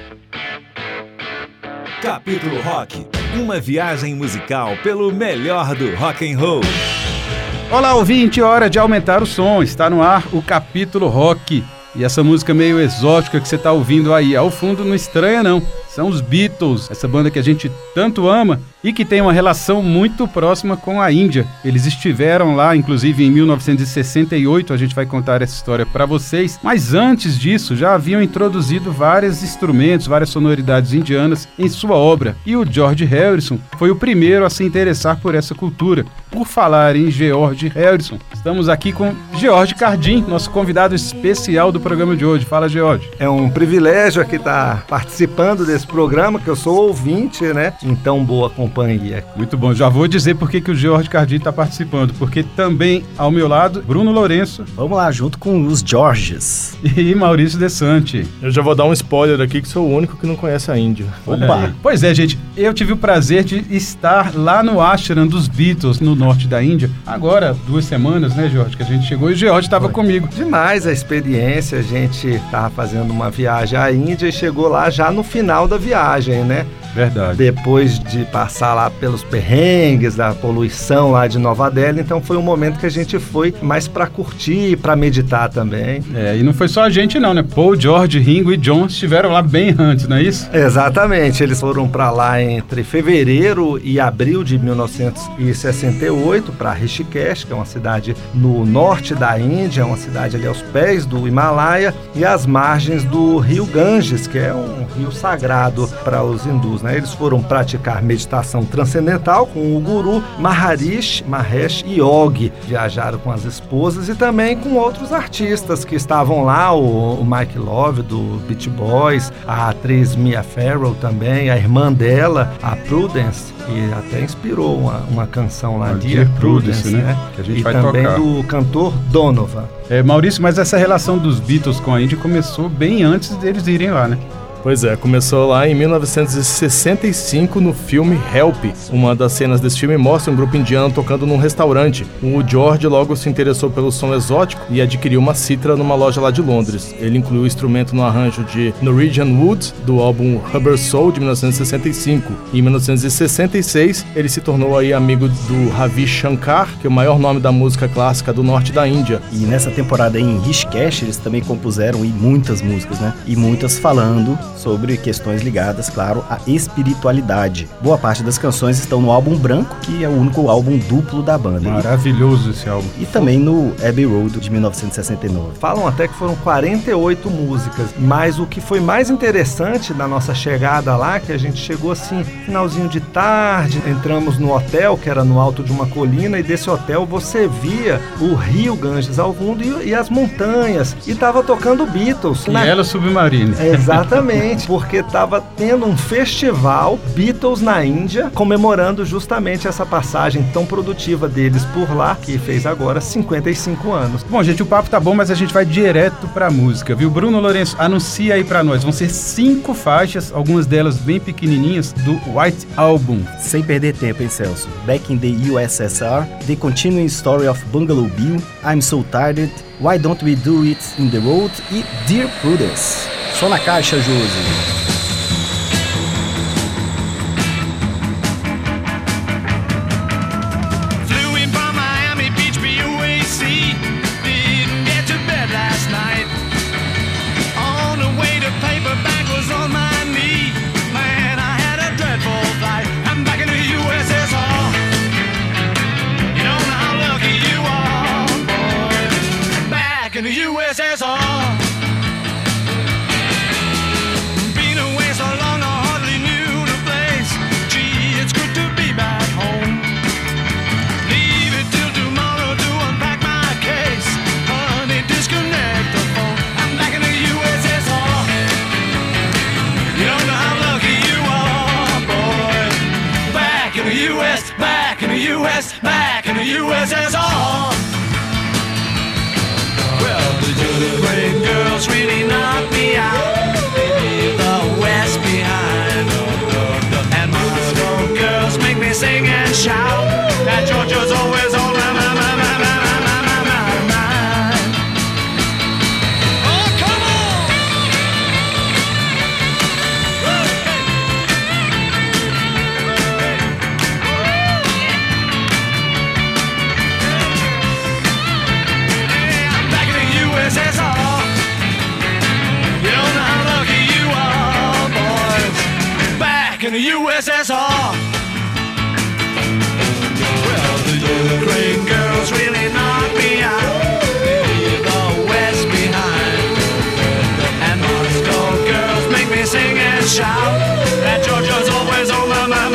Capítulo Rock, uma viagem musical pelo melhor do rock and roll. Olá, ouvinte, hora de aumentar o som. Está no ar o Capítulo Rock. E essa música meio exótica que você está ouvindo aí ao fundo não estranha não. São os Beatles, essa banda que a gente tanto ama e que tem uma relação muito próxima com a Índia. Eles estiveram lá, inclusive, em 1968, a gente vai contar essa história para vocês. Mas antes disso, já haviam introduzido vários instrumentos, várias sonoridades indianas em sua obra. E o George Harrison foi o primeiro a se interessar por essa cultura. Por falar em George Harrison, estamos aqui com George Cardim, nosso convidado especial do programa de hoje. Fala, George. É um privilégio aqui estar participando desse programa, que eu sou ouvinte, né? Então, boa companhia. Muito bom. Já vou dizer por que o George Cardim está participando, porque também ao meu lado, Bruno Lourenço. Vamos lá, junto com os Georges. E Maurício Desante. Eu já vou dar um spoiler aqui, que sou o único que não conhece a Índia. Opa! Pois é, gente, eu tive o prazer de estar lá no ashram dos Beatles, no norte da Índia. Agora, 2 semanas, né, George, que a gente chegou e o George estava comigo. Demais a experiência, a gente estava fazendo uma viagem à Índia e chegou lá já no final da viagem, né? Verdade. Depois de passar lá pelos perrengues da poluição lá de Nova Delhi, então foi um momento que a gente foi mais para curtir, para meditar também. E não foi só a gente não, né? Paul, George, Ringo e John estiveram lá bem antes, não é isso? Exatamente, eles foram para lá entre fevereiro e abril de 1968 para Rishikesh, que é uma cidade no norte da Índia, uma cidade ali aos pés do Himalaia e às margens do rio Ganges, que é um rio sagrado para os hindus, né? Eles foram praticar meditação transcendental com o guru Maharishi Mahesh Yogi. Viajaram com as esposas e também com outros artistas que estavam lá, o Mike Love do Beach Boys, a atriz Mia Farrow também, a irmã dela, a Prudence, que até inspirou uma canção lá, Dear Prudence, né? Que a gente e vai também tocar. Do cantor Donovan. Maurício, mas essa relação dos Beatles com a Índia começou bem antes deles irem lá, né? Pois é, começou lá em 1965 no filme Help. Uma das cenas desse filme mostra um grupo indiano tocando num restaurante. O George logo se interessou pelo som exótico e adquiriu uma cítara numa loja lá de Londres. Ele incluiu o instrumento no arranjo de Norwegian Wood, do álbum Rubber Soul, de 1965. Em 1966, ele se tornou aí amigo do Ravi Shankar, que é o maior nome da música clássica do norte da Índia. E nessa temporada em Rishikesh, eles também compuseram muitas músicas, né? E muitas falando sobre questões ligadas, claro, à espiritualidade. Boa parte das canções estão no álbum branco, que é o único álbum duplo da banda. Maravilhoso esse álbum. E também no Abbey Road, de 1969. Falam até que foram 48 músicas, mas o que foi mais interessante da nossa chegada lá, que a gente chegou assim, finalzinho de tarde, entramos no hotel, que era no alto de uma colina, e desse hotel você via o rio Ganges ao fundo e as montanhas, e tava tocando Beatles. E ela Submarine. Exatamente. Porque estava tendo um festival Beatles na Índia, comemorando justamente essa passagem tão produtiva deles por lá, que fez agora 55 anos. Bom, gente, o papo tá bom, mas a gente vai direto pra música, viu? Bruno Lourenço, anuncia aí pra nós. Vão ser 5 faixas, algumas delas bem pequenininhas, do White Album. Sem perder tempo, hein, Celso? Back in the USSR, The Continuing Story of Bungalow Bill, I'm So Tired, Why Don't We Do It in the Road e Dear Prudence. Só na caixa, Josi. In the USSR, been away so long I hardly knew the place. Gee, it's good to be back home. Leave it till tomorrow to unpack my case. Honey, disconnect the phone. I'm back in the USSR. You don't know how lucky you are, boy. Back in the US, back in the US, back in the USSR. The great girls really knock me out. They leave the West behind. And Moscow girls make me sing and shout. And Georgia's always on my mind. Oh, come on! in the USSR. Well, the Ukraine girls really knock me out. They leave the West behind. And Moscow girls make me sing and shout. And Georgia's always on my mind.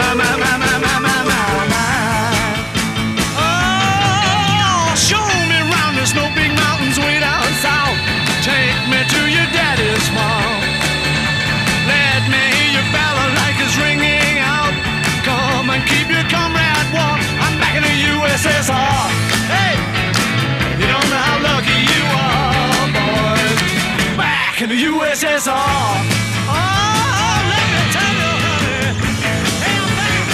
Oh, show me round the snow big mountains way down south. Take me to your daddy's farm. Let me hear your balalaikas ringing out. Come and keep your comrade warm. I'm back in the USSR. Hey, you don't know how lucky you are, boys. Back in the USSR. Oh, let me tell you, honey. Hey, I'm back.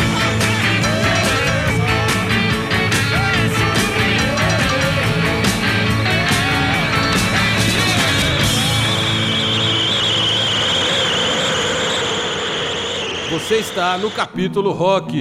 Você está no capítulo rock.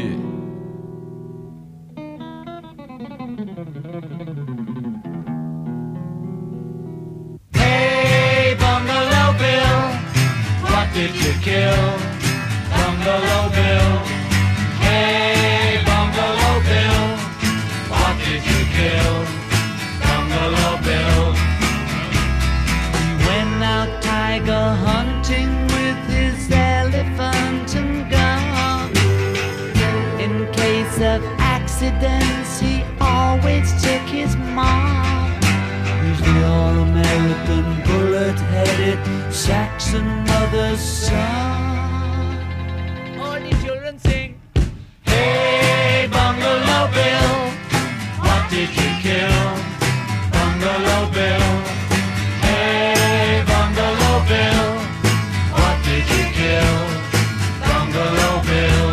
Hey, Bungalow Bill, what did you kill? Bungalow Bill. Hey, Bungalow Bill, what did you kill? Bungalow Bill. He went out tiger hunting with his elephant and gun. In case of accidents, he always took his mom. He's the all-American bullet-headed Saxon mother's son. All the children sing. Hey, Bungalow Bill, what did you kill? Bungalow Bill. Hey, Bungalow Bill, what did you kill? Bungalow Bill.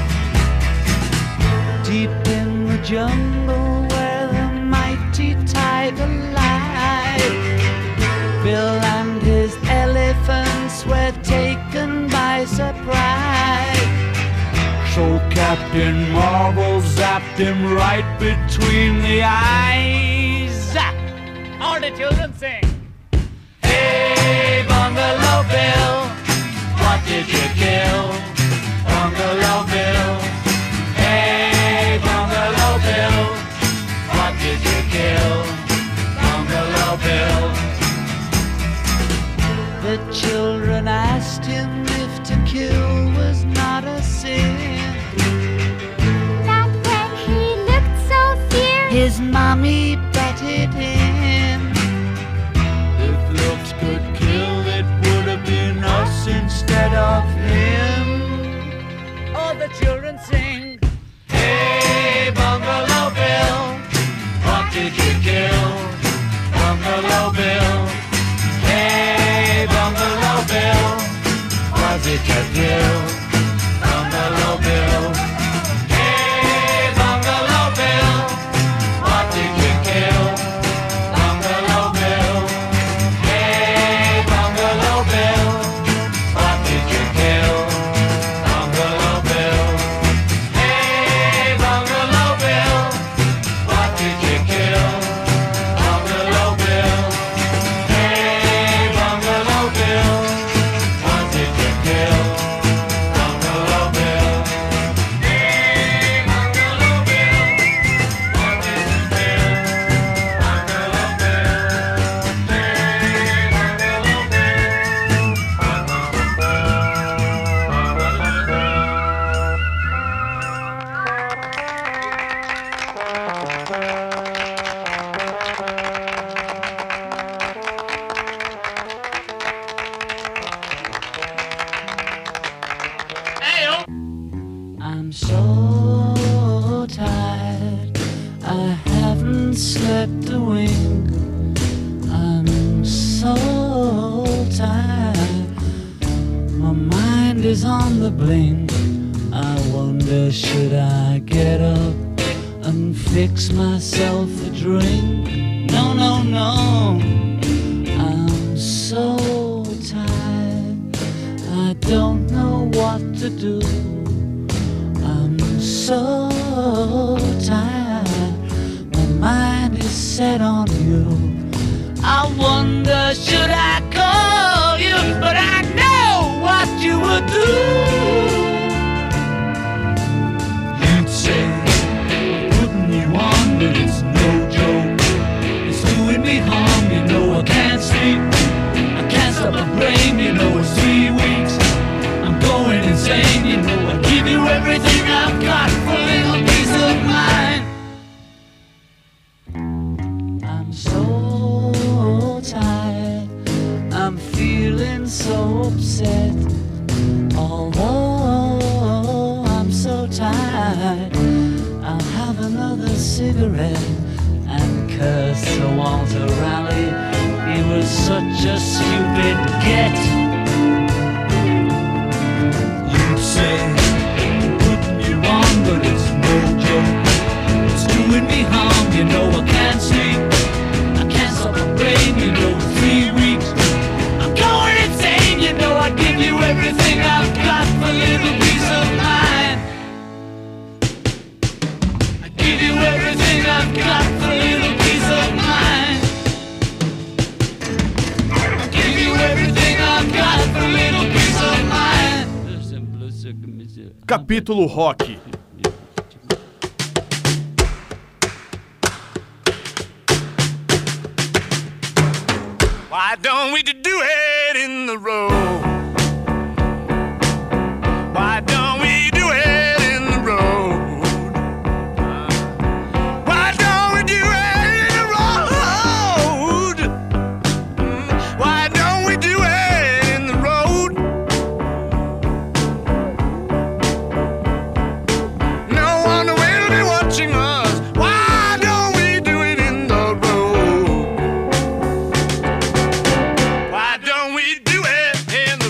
Deep in the jungle where the mighty tiger lies, Bill and his elephants were taken by surprise. So Captain Marvel zapped him right between the eyes. All the children sing. Hey, Bungalow Bill, what did you kill? Bungalow Bill. Hey, Bungalow Bill, what did you kill? Bungalow Bill. The children asked him if to kill was not a sin. Not when he looked so fierce. His mommy betted him. If looks could kill, it would have been us instead of him. All the children sing. Hey, Bungalow Bill, what did you kill? Bungalow Bill. Hey, Bungalow Bill, was it your thrill? Bungalow Bill. Hey, Bungalow Bill, what did you kill? Bungalow Bill. Hey, Bungalow Bill, what did you kill? Bungalow Bill. Hey, Bungalow Bill, what did you kill? Bungalow Bill. Hey, Bungalow Bill, what did you kill? Bungalow Bill. Hey, Bungalow Bill, what did you kill? Bungalow Bill. Hey, Bungalow I'm so tired, I haven't slept a wink. I'm so tired, my mind is on the blink. I wonder, should I get up and fix myself a drink? No, no, no, I'm so tired, I don't know what to do. I'm so tired, my mind is set on you. I wonder, should I call you? But I know what you would do. yet. Although I'm so tired, I'll have another cigarette and curse Sir Walter Raleigh. He was such a stupid get. You'd say, putting you on, but it's no joke. It's doing me harm, you know I can't sleep. I can't stop my brain, you know, 3 weeks. I'm going insane, you know I'd give you everything I've got for a little peace of mind. I'd give you everything I've got for a little peace of mind. I'd give you everything I've got for a little peace of mind. Capítulo Rock. Why don't we do it in the road? Why don't we do it in the road? Why don't we do it in the road? Why don't we do it in the road? No one will be watching us. Why don't we do it in the road? Why don't we do it in the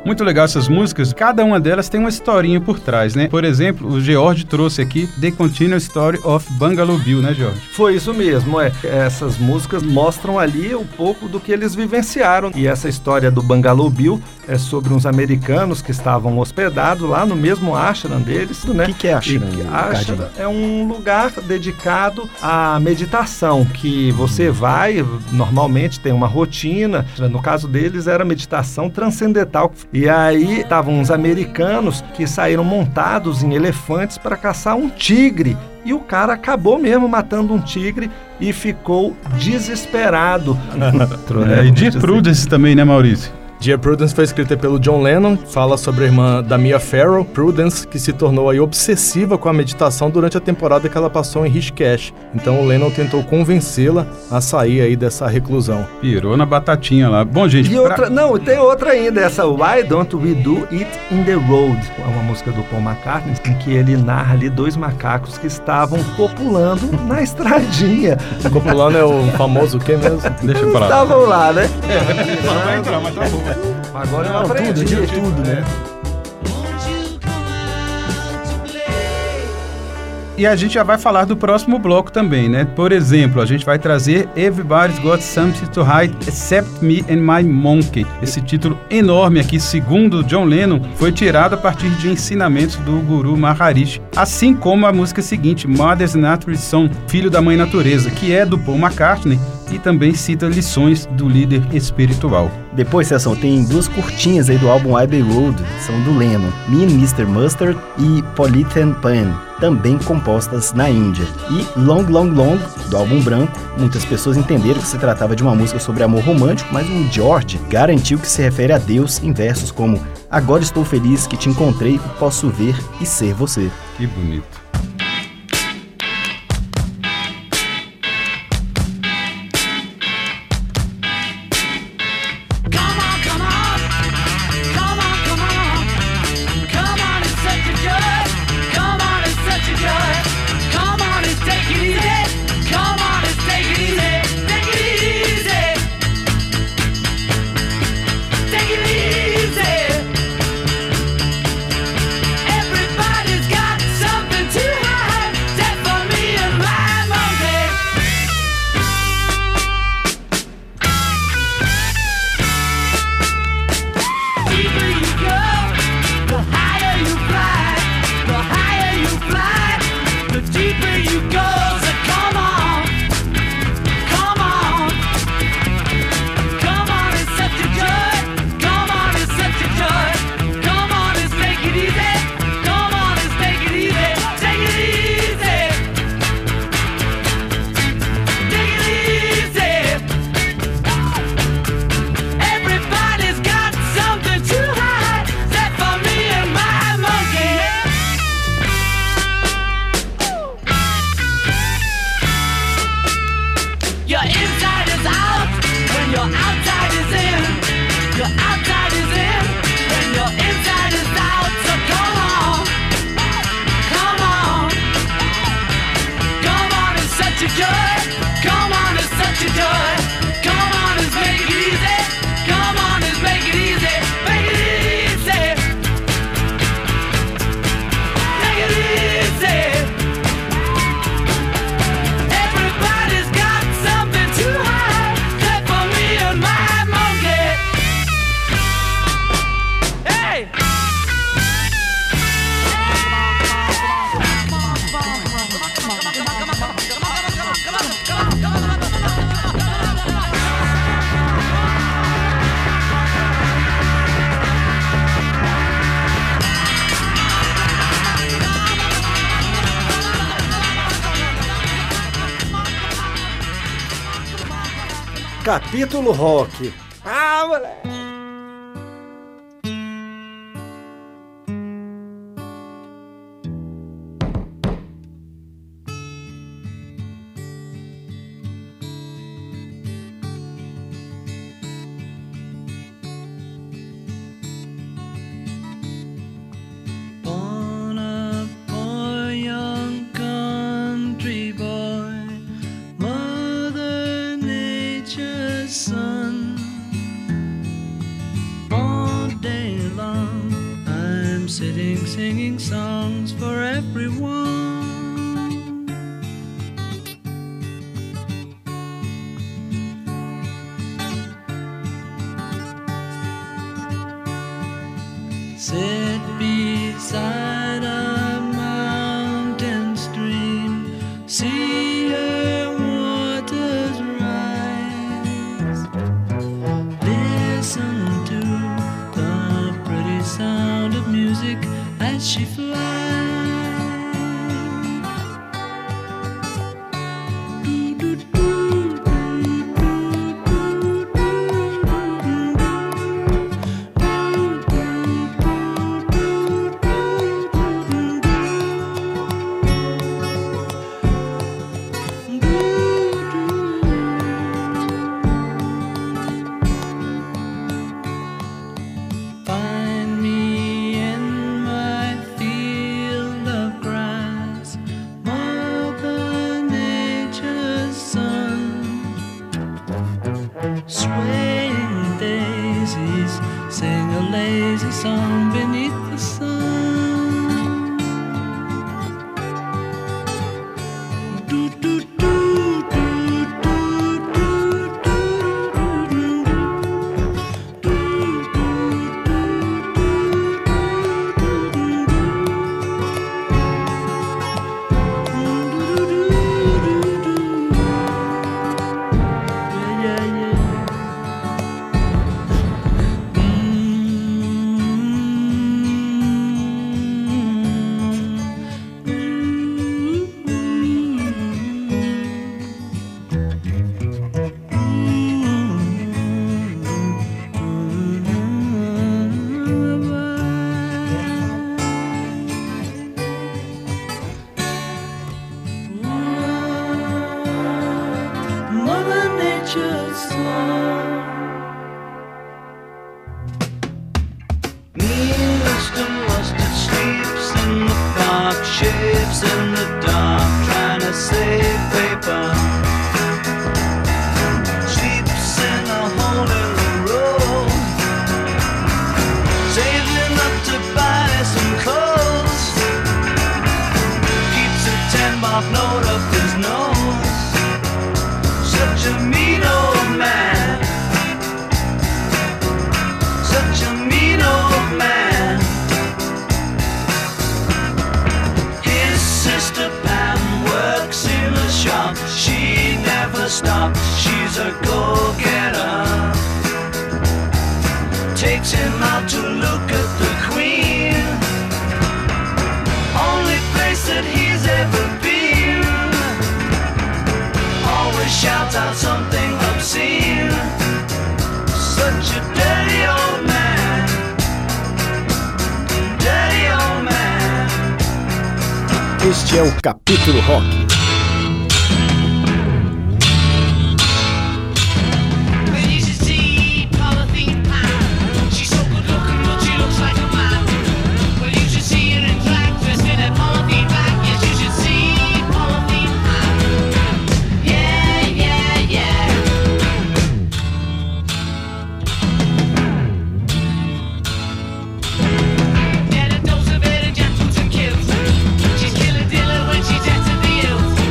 Muito legal essas músicas, cada uma delas tem uma historinha por trás, né? Por exemplo, o George trouxe aqui The Continuous Story of Bungalow Bill, né, George? Foi isso mesmo, essas músicas mostram ali um pouco do que eles vivenciaram. E essa história do Bungalow Bill é sobre uns americanos que estavam hospedados lá no mesmo ashram deles, né? O que é ashram? Ashram é um lugar dedicado à meditação, que você vai, normalmente tem uma rotina. No caso deles era meditação transcendental. E aí estavam uns americanos que saíram montados em elefantes para caçar um tigre. E o cara acabou mesmo matando um tigre e ficou desesperado. E Dear Prudence também, né, Maurício? Dear Prudence foi escrita pelo John Lennon, fala sobre a irmã da Mia Farrow, Prudence, que se tornou aí obsessiva com a meditação durante a temporada que ela passou em Rishikesh. Então o Lennon tentou convencê-la a sair aí dessa reclusão. Pirou na batatinha lá. Bom, gente... E outra, não, tem outra ainda, essa Why Don't We Do It in the Road? É uma música do Paul McCartney, em que ele narra ali 2 macacos que estavam copulando na estradinha. Copulando é o famoso o quê mesmo? Deixa pra lá. Estavam lá, né? Não vai entrar, mas tá bom. Agora eu aprendi. Tudo, né? E a gente já vai falar do próximo bloco também, né? Por exemplo, a gente vai trazer Everybody's Got Something to Hide Except Me and My Monkey. Esse título enorme aqui, segundo John Lennon, foi tirado a partir de ensinamentos do guru Maharishi. Assim como a música seguinte, Mother's Natural Song, Filho da Mãe Natureza, que é do Paul McCartney e também cita lições do líder espiritual. Depois, Celso, tem 2 curtinhas aí do álbum Abbey Road, são do Lennon, Me and Mr. Mustard e Polythene Pan, também compostas na Índia. E Long, Long, Long, do álbum branco, muitas pessoas entenderam que se tratava de uma música sobre amor romântico, mas o George garantiu que se refere a Deus em versos como Agora estou feliz que te encontrei e posso ver e ser você. Que bonito. Everybody's got something to Capítulo Rock. Ah, moleque! Born a poor young country boy, Mother Nature's son. sit beside a mountain stream, see her waters rise, listen to the pretty sound of music as she flies. Find me in my field of grass, Mother Nature's son, swaying daisies, sing a lazy song beneath the sun. Do, do, do, do, do, do, do, do, Mother Nature's song. Mean Mr. Mustard sleeps in the park, shaves in the dark, trying to save paper. Sleeps in a hole in the road, saving up to buy some clothes. Keeps a 10-bob note up his nose. Such a mean old man. Such a mean old man. His sister Pam works in a shop. She never stops. She's a go-getter. Takes him out to look at the Queen. Only place that he's ever been. Always shouts out something obscene. Such a dirty old man. Dirty old man. Este é o Capítulo Rock. You should see Polythene Pie. She's so good looking, but she looks like a man. Well, you should see her in drag, dressed in a polythene bag. Yes, you should see Polythene Pie. Yeah, yeah, yeah. Get a dose of it and jackfruits and kills. She's killer diller when she's at the hills.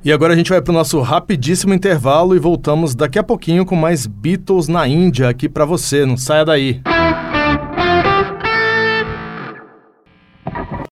E agora a gente vai pro nosso rapidíssimo intervalo e voltamos daqui a pouquinho com mais Beatles na Índia aqui pra você. Não saia daí.